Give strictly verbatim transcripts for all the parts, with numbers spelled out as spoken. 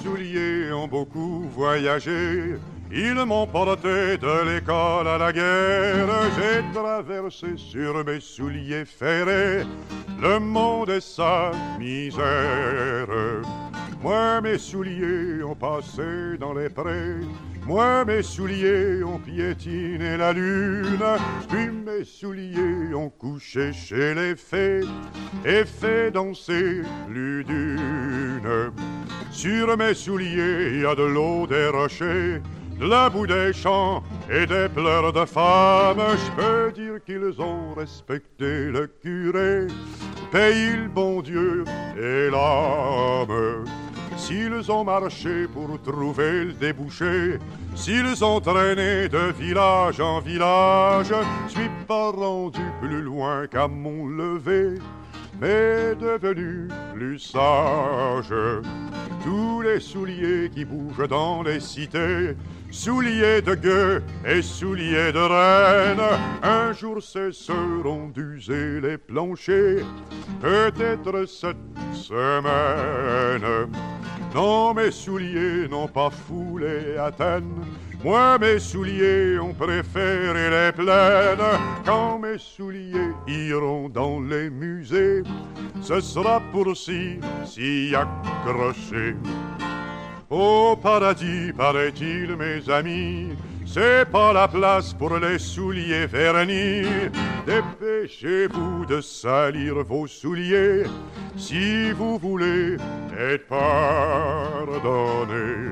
souliers ont beaucoup voyagé. Ils m'ont porté de l'école à la guerre. J'ai traversé sur mes souliers ferrés le monde et sa misère. Moi, mes souliers ont passé dans les prés. Moi, mes souliers ont piétiné la lune. Puis mes souliers ont couché chez les fées et fait danser l'udune. Sur mes souliers, il y a de l'eau, des rochers, de la boue des champs et des pleurs de femmes. Je peux dire qu'ils ont respecté le curé, payé le bon Dieu et l'âme. S'ils ont marché pour trouver le débouché, s'ils ont traîné de village en village, je suis pas rendu plus loin qu'à mon lever, mais devenu plus sage. Tous les souliers qui bougent dans les cités, souliers de gueux et souliers de reine, un jour cesseront d'user les planchers, peut-être cette semaine. Non, mes souliers n'ont pas foulé Athènes. Moi, mes souliers ont préféré les plaines. Quand mes souliers iront dans les musées, ce sera pour s'y, s'y accrocher. Au paradis, paraît-il, mes amis, c'est pas la place pour les souliers vernis. Dépêchez-vous de salir vos souliers si vous voulez être pardonné.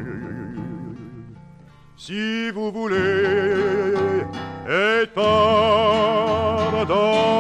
Si vous voulez être pardonné.